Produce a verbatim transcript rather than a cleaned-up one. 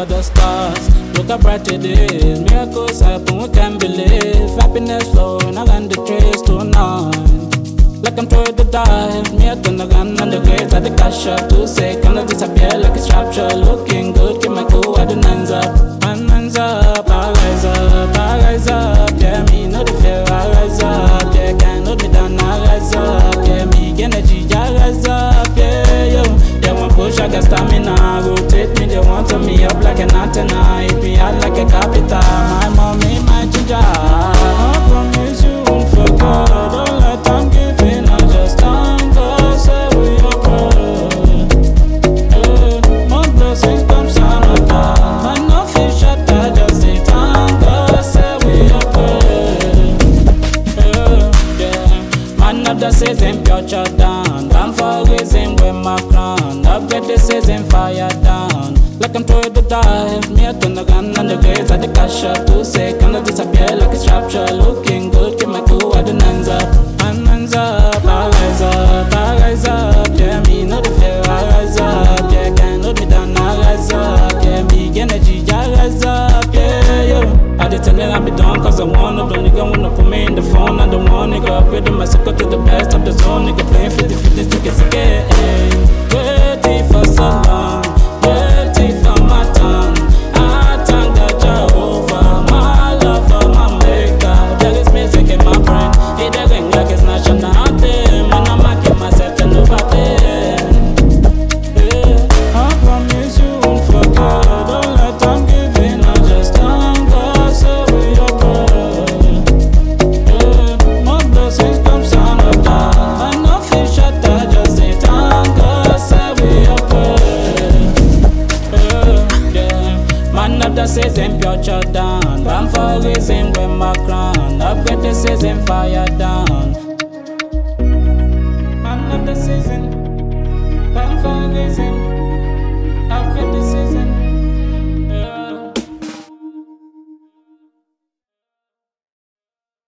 under the stars. Look how bright it is. Miracles happen, we can't believe. Happiness flowing, I got the trace tonight. Like I'm trying to dive. Me I turn the gun on the grades. I the cash up to say, gonna disappear like a rapture. Looking good, keep my cool, I the nines up. My nines up, I rise up, I rise up. Yeah, me know the fear, I rise up. Yeah, can't hold me down, I rise up. Yeah, me energy, I rise up. Yeah, yo. Yeah, one push, I got stamina. Rotate me, they want to me up like an antenna. Hit me out like a capital. My mommy, my ginger. I promise you won't forget. Don't let them give in. I just thank God, say we are good. Yeah, my blessings come shine on top. My no fish shut, I just say thank God, say we are good. Yeah, yeah. Man of the season, pure shut down. Down for reason with my crown. Upgrade the season, fire down. Like I'm trying to dive. Me I turn the gun on the grades. I the cash up to say, gonna disappear like a rapture. Looking good, keep my cool, I the nines up. My nines up, I rise up, I rise up. Yeah, me know the fear, I rise up. Yeah, can't hold me down, I rise up. Yeah, big energy, I rise up. Yeah, yo. I just tell them I be done cause I wanna. Don't nigga wanna put me in the phone. I don't want nigga upgrading my circle to the best of the zone. Nigga playing fifty fifty, stick it, stick it. Waiting for so long, waiting for my tongue. I thank the Jehovah, my lover, my maker. There is music in my brain, it a ring like it's national anthem. And I'm making myself to know about it. Yeah, I promise you won't forget. Don't let them give in, I just thank God, so we are good. Yeah, my blessings come shine on top. I know fish shut, I just say thank God, say we are good. Yeah, yeah. Man of the season, pure shut down. Bound for reason with my crown. Upgrade the season, fire down. Man of the season, bound for reason.